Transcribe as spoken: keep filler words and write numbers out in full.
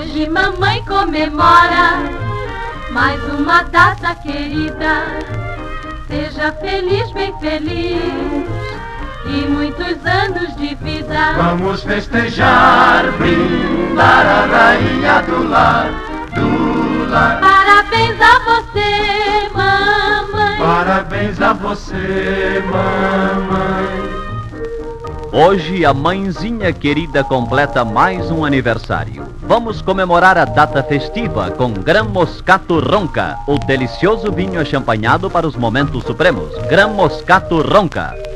Hoje mamãe comemora mais uma data querida. Seja feliz, bem feliz, e muitos anos de vida. Vamos festejar, brindar a rainha do lar, do lar. Parabéns a você, mamãe. Parabéns a você, mamãe. Hoje a mãezinha querida completa mais um aniversário. Vamos comemorar a data festiva com Gran Moscato Ronca, o delicioso vinho achampanhado para os momentos supremos. Gran Moscato Ronca.